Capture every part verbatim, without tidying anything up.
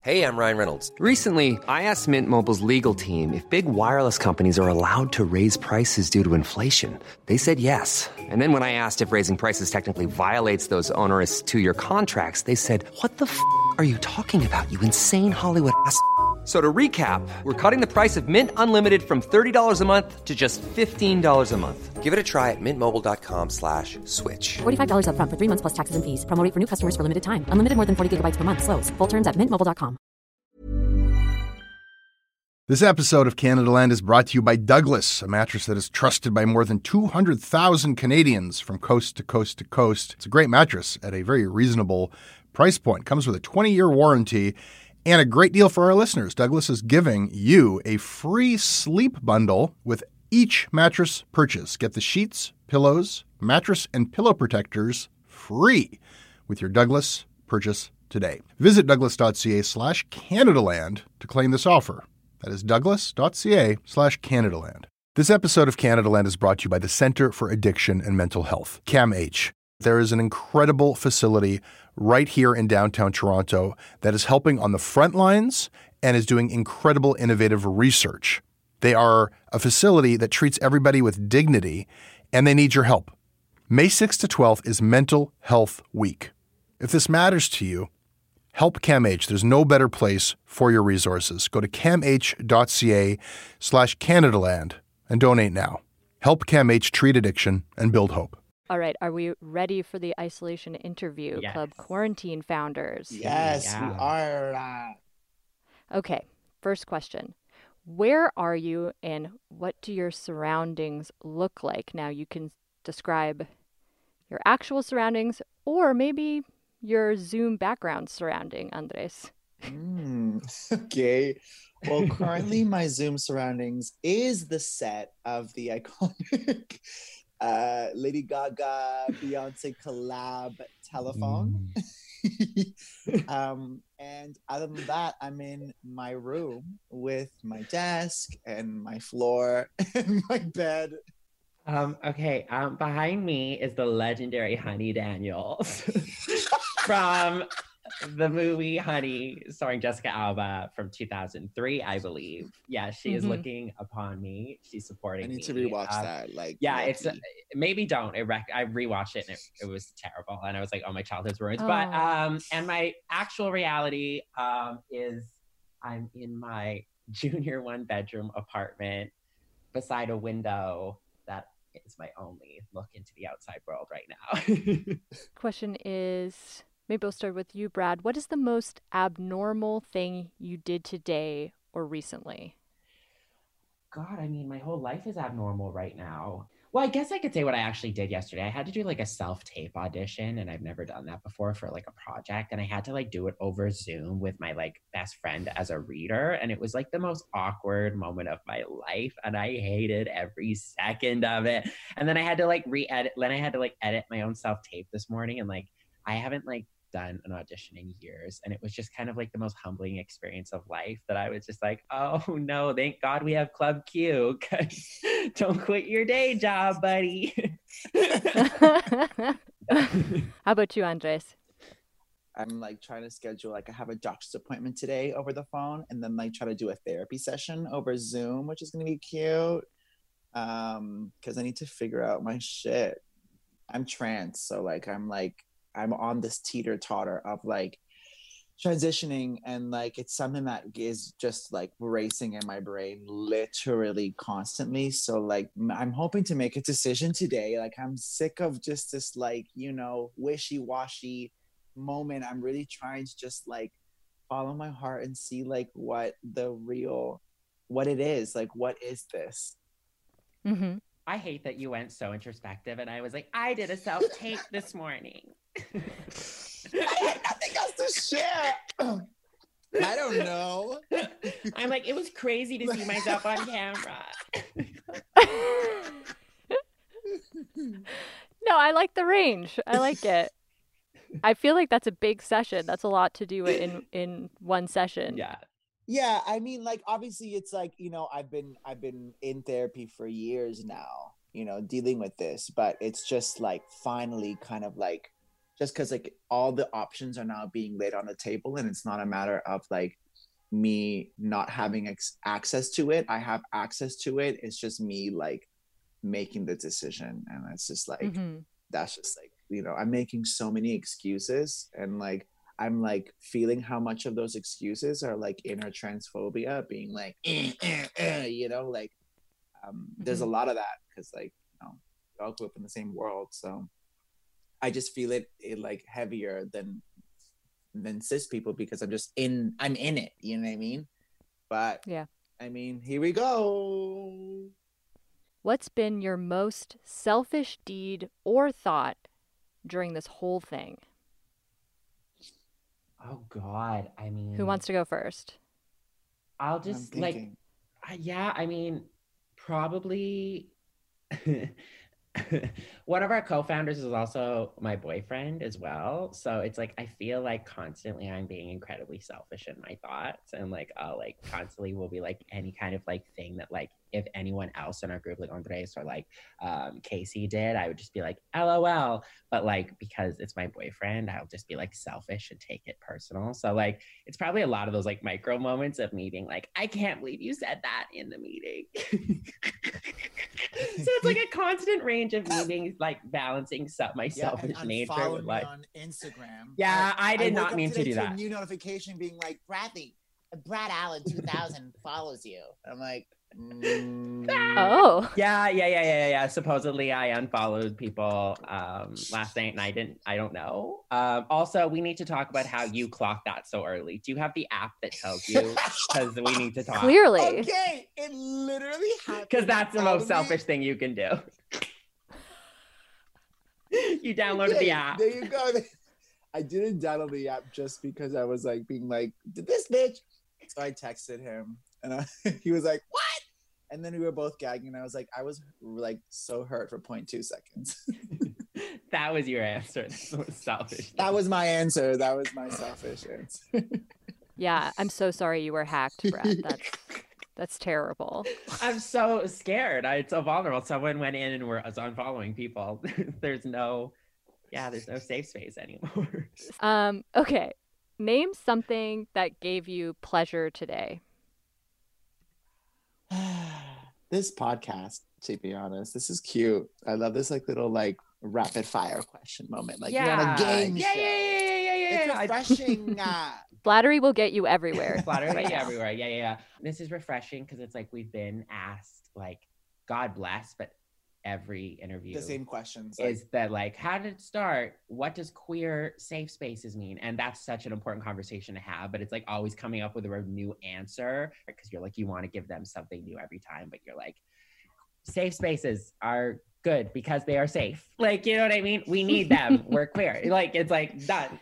Hey, I'm Ryan Reynolds. Recently, I asked Mint Mobile's legal team if big wireless companies are allowed to raise prices due to inflation. They said yes. And then when I asked if raising prices technically violates those onerous two-year contracts, they said, "What the f*** are you talking about, you insane Hollywood ass?" So to recap, we're cutting the price of Mint Unlimited from thirty dollars a month to just fifteen dollars a month. Give it a try at mintmobile.com slash switch. forty-five dollars up front for three months plus taxes and fees. Promo rate for new customers for limited time. Unlimited more than forty gigabytes per month. Slows full terms at mint mobile dot com. This episode of Canada Land is brought to you by Douglas, a mattress that is trusted by more than two hundred thousand Canadians from coast to coast to coast. It's a great mattress at a very reasonable price point. Comes with a twenty-year warranty and a great deal for our listeners. Douglas is giving you a free sleep bundle with each mattress purchase. Get the sheets, pillows, mattress, and pillow protectors free with your Douglas purchase today. Visit douglas.ca slash Canadaland to claim this offer. That is douglas.ca slash Canadaland. This episode of Canada Land is brought to you by the Centre for Addiction and Mental Health, CAMH. There is an incredible facility right here in downtown Toronto that is helping on the front lines and is doing incredible innovative research. They are a facility that treats everybody with dignity, and they need your help. May sixth to twelfth is Mental Health Week. If this matters to you, help CAMH. There's no better place for your resources. Go to camh.ca slash Canadaland and donate now. Help CAMH treat addiction and build hope. All right, are we ready for the isolation interview, Yes. Club Quarantine founders? Yes, Yeah. we are. Uh, Okay, first question. Where are you and what do your surroundings look like? Now you can describe your actual surroundings or maybe your Zoom background surrounding, Andres. mm, okay. Well, currently my Zoom surroundings is the set of the iconic uh, Lady Gaga Beyonce collab telephone. um, and other than that, I'm in my room with my desk and my floor and my bed. Um, okay, um, behind me is the legendary Honey Daniels from the movie Honey, starring Jessica Alba from two thousand three, I believe. Yeah, she is Mhm. looking upon me. She's supporting I me. need to rewatch Um, that. Like, Yeah, lucky. it's uh, maybe don't. It rec- I rewatched it and it, it was terrible, and I was like, "Oh, my childhood's ruined." But Oh. um, and my actual reality um is I'm in my junior one bedroom apartment beside a window that is my only look into the outside world right now. Question is, maybe we'll start with you, Brad. What is the most abnormal thing you did today or recently? God, I mean, my whole life is abnormal right now. Well, I guess I could say what I actually did yesterday. I had to do like a self-tape audition, and I've never done that before for like a project. And I had to like do it over Zoom with my like best friend as a reader. And it was like the most awkward moment of my life. And I hated every second of it. And then I had to like re-edit, then I had to like edit my own self-tape this morning. And like, I haven't like done an audition in years, and it was just kind of like the most humbling experience of life that I was just like, oh no, thank God we have Club Q, 'cause don't quit your day job, buddy. How about you, Andres? I'm like trying to schedule, like I have a doctor's appointment today over the phone, and then like try to do a therapy session over Zoom, which is gonna be cute. Um, because I need to figure out my shit. I'm trans, so like I'm like I'm on this teeter totter of like transitioning, and like it's something that is just like racing in my brain literally constantly. So like m- I'm hoping to make a decision today. Like I'm sick of just this like, you know, wishy-washy moment. I'm really trying to just like follow my heart and see like what the real, what it is. Like, what is this? Mm-hmm. I hate that you went so introspective, and I was like, I did a self-tape this morning. I had nothing else to share. I don't know. I'm like, it was crazy to see myself on camera. No, I like the range. I like it. I feel like that's a big session. That's a lot to do in in one session. Yeah. Yeah, I mean, like, obviously it's like, you know, I've been I've been in therapy for years now, you know, dealing with this, but it's just like finally kind of like just because like all the options are now being laid on the table, and it's not a matter of like me not having ex- access to it. I have access to it. It's just me like making the decision, and it's just like Mm-hmm. that's just like, you know, I'm making so many excuses, and like I'm like feeling how much of those excuses are like inner transphobia, being like eh, eh, eh, you know, like um there's a Mm-hmm. lot of that because like, you know, we all grew up in the same world, so I just feel it, it like heavier than than cis people because I'm just in I'm in it, you know what I mean? But Yeah. I mean, here we go. What's been your most selfish deed or thought during this whole thing? Oh God. I mean, Who wants to go first? I'll I'm just like, thinking. uh, yeah, I mean, probably one of our co-founders is also my boyfriend as well. So it's like, I feel like constantly I'm being incredibly selfish in my thoughts, and like, I'll like constantly will be like any kind of like thing that like, if anyone else in our group, like Andres or like um, Casey did, I would just be like, LOL. But like, because it's my boyfriend, I'll just be like selfish and take it personal. So like, it's probably a lot of those like micro moments of me being like, I can't believe you said that in the meeting. So it's like a constant range of me being like balancing some my Yeah, selfish and nature unfollow with me like, on Instagram. yeah, I did woke not up mean to today do a that. new notification being like, Bradley, Brad Allen two thousand follows you. I'm like, mm, Oh. Yeah, yeah, yeah, yeah, yeah. Supposedly I unfollowed people um last night and I didn't, I don't know. Um also we need to talk about how you clocked that so early. Do you have the app that tells you? Because we need to talk. Clearly. okay, it literally happened. Because that's the out most of me. selfish thing you can do. You downloaded Okay, the app. There you go. I didn't download the app just because I was like being like, did this bitch? So I texted him and I, he was like, what? And then we were both gagging and I was like, I was like so hurt for zero point two seconds. That was your answer. That was selfish. That was my answer. That was my selfish answer. Yeah, I'm so sorry you were hacked, Brad. That's that's terrible. I'm so scared. I'm so vulnerable. Someone went in and was unfollowing people. There's no, yeah, there's no safe space anymore. Um, okay. Name something that gave you pleasure today. This podcast, to be honest, this is cute. I love this like little like rapid fire question moment. Like you're on a game yeah, show. yeah, yeah, yeah, yeah, yeah, It's yeah. I- refreshing. uh, Flattery will get you everywhere. Flattery right now. everywhere. Yeah, yeah, yeah. This is refreshing because it's like we've been asked, like, God bless, but every interview the same questions. Like, is that like, how did it start? What does queer safe spaces mean? And that's such an important conversation to have, but it's like always coming up with a new answer because you're like, you want to give them something new every time, but you're like, safe spaces are good because they are safe. Like, you know what I mean? We need them. We're queer. Like, it's like done.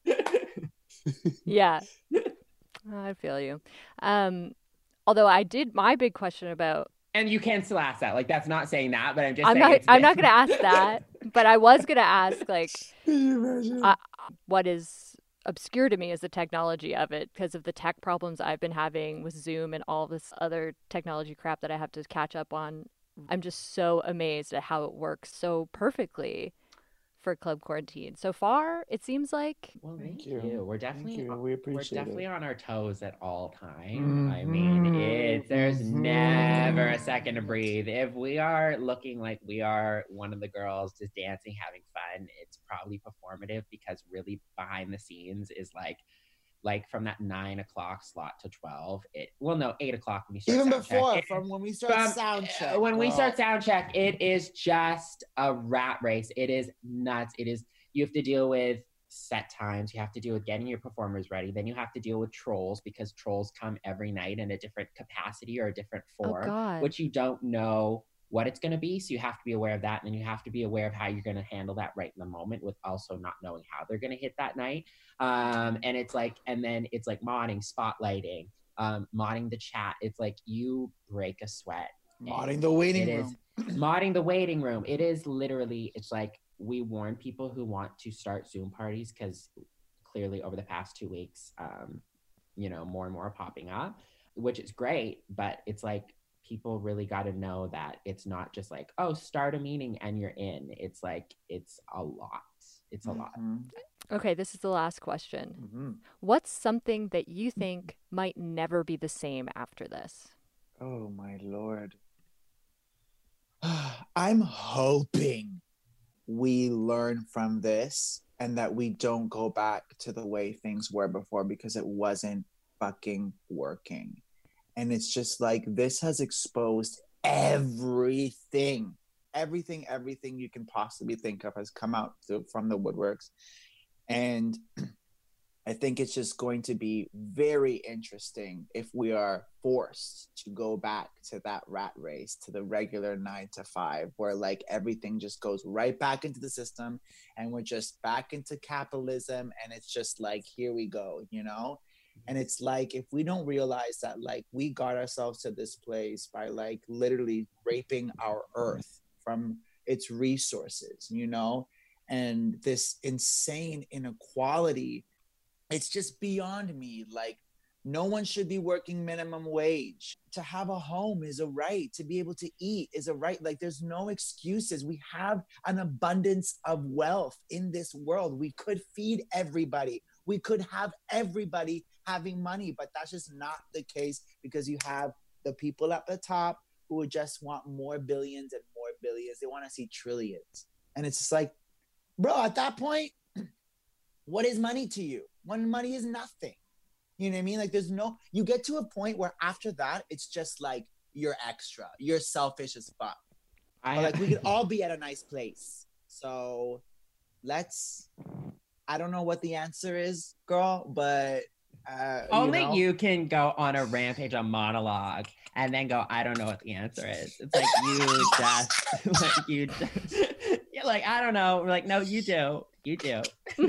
Yeah. I feel you. Um, although I did my big question about And you can still ask that. Like, that's not saying that, but I'm just I'm saying not it's I'm not been- gonna ask that, but I was gonna ask like can you imagine? uh, what is obscure to me is the technology of it because of the tech problems I've been having with Zoom and all this other technology crap that I have to catch up on. I'm just so amazed at how it works so perfectly for Club Quarantine. So far, it seems like Well, thank, Thank you. you. We're Thank definitely you. on- We we're appreciate definitely it. on our toes at all time. I mean, it's there's never a second to breathe. If we are looking like we are one of the girls just dancing, having fun, it's probably performative because really behind the scenes is like like from that nine o'clock slot to twelve. It well no eight o'clock when we start Even sound check. before, It- from when we start from- sound check. uh, when we girl. start sound check, it is just a rat race. It is nuts. It is, you have to deal with set times. You have to deal with getting your performers ready. Then you have to deal with trolls because trolls come every night in a different capacity or a different oh form, god. which you don't know what it's going to be. So you have to be aware of that. And then you have to be aware of how you're going to handle that right in the moment with also not knowing how they're going to hit that night. Um, and it's like, and then it's like modding, spotlighting, um, modding the chat. It's like you break a sweat. modding the waiting It room. is modding the waiting room. It is literally, it's like we warn people who want to start Zoom parties because clearly over the past two weeks, um, you know, more and more are popping up, which is great. But it's like people really got to know that it's not just like, oh, start a meeting and you're in. It's like, it's a lot. it's a lot. Okay, this is the last question. Mm-hmm. What's something that you think might never be the same after this? Oh my Lord. I'm hoping we learn from this and that we don't go back to the way things were before, because it wasn't fucking working. And it's just like, this has exposed everything, everything, everything you can possibly think of has come out to, from the woodworks. And I think it's just going to be very interesting if we are forced to go back to that rat race, to the regular nine to five, where like everything just goes right back into the system and we're just back into capitalism. And it's just like, here we go, you know? And it's like, if we don't realize that like we got ourselves to this place by like literally raping our earth from its resources, you know, and this insane inequality, it's just beyond me. Like, no one should be working minimum wage. To have a home is a right. To be able to eat is a right. Like, there's no excuses. We have an abundance of wealth in this world. We could feed everybody. We could have everybody having money, but that's just not the case, because you have the people at the top who would just want more billions and more billions. They want to see trillions. And it's just like, bro, at that point, what is money to you? When money is nothing. You know what I mean? Like, there's no, you get to a point where after that, it's just like, you're extra. You're selfish as fuck. I but like, we could all be at a nice place. So let's, I don't know what the answer is, girl, but uh, only you know. You can go on a rampage, a monologue, and then go, I don't know what the answer is. It's like, you just, like, you just, you're like, I don't know. We're like, no, you do. You do.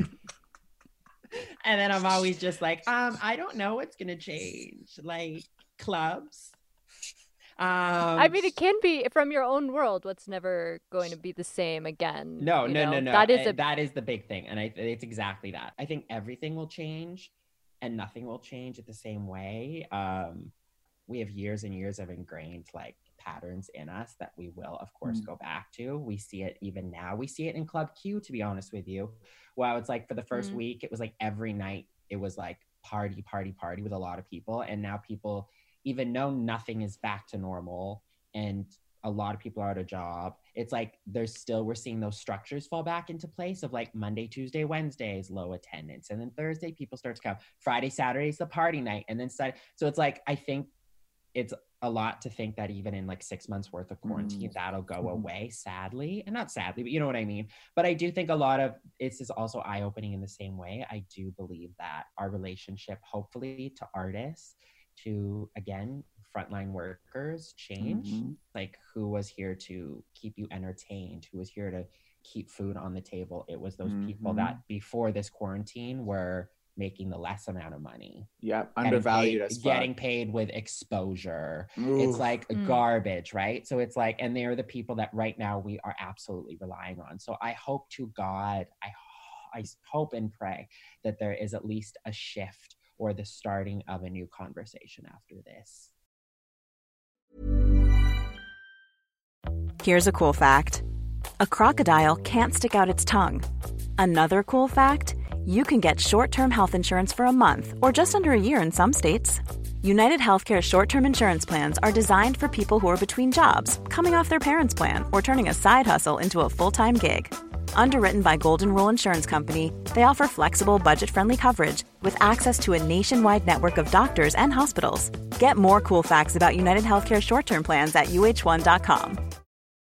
And then I'm always just like, um, I don't know what's going to change. Like, clubs. Um, I mean, it can be from your own world. What's never going to be the same again? No, you no, know? no, no. That is Uh, a that is the big thing. And I, it's exactly that. I think everything will change and nothing will change at the same way. Um, we have years and years of ingrained like patterns in us that we will, of course, mm. go back to. We see it even now. We see it in Club Q, to be honest with you. Wow, it's like for the first mm. week, it was like every night it was like party, party, party with a lot of people. And now people even know nothing is back to normal and a lot of people are out of job. It's like there's still, we're seeing those structures fall back into place of like Monday, Tuesday, Wednesday is low attendance. And then Thursday, people start to come. Friday, Saturday is the party night. And then Saturday. So it's like, I think it's a lot to think that even in like six months worth of quarantine, mm. that'll go mm. away, sadly. And not sadly, but you know what I mean? But I do think a lot of this is also eye-opening in the same way. I do believe that our relationship, hopefully, to artists, to, again, frontline workers change. Mm-hmm. Like, who was here to keep you entertained? Who was here to keep food on the table? It was those mm-hmm. people that before this quarantine were making the less amount of money. Yeah, undervalued paid, as fuck. Getting paid with exposure. Ooh. It's like mm. garbage, right? So it's like, and they're the people that right now we are absolutely relying on. So I hope to God, I, I hope and pray that there is at least a shift or the starting of a new conversation after this. Here's a cool fact. A crocodile can't stick out its tongue. Another cool fact, you can get short-term health insurance for a month or just under a year in some states. United Healthcare short-term insurance plans are designed for people who are between jobs, coming off their parents' plan, or turning a side hustle into a full-time gig. Underwritten by Golden Rule Insurance Company, they offer flexible, budget-friendly coverage with access to a nationwide network of doctors and hospitals. Get more cool facts about United Healthcare short-term plans at U H one dot com.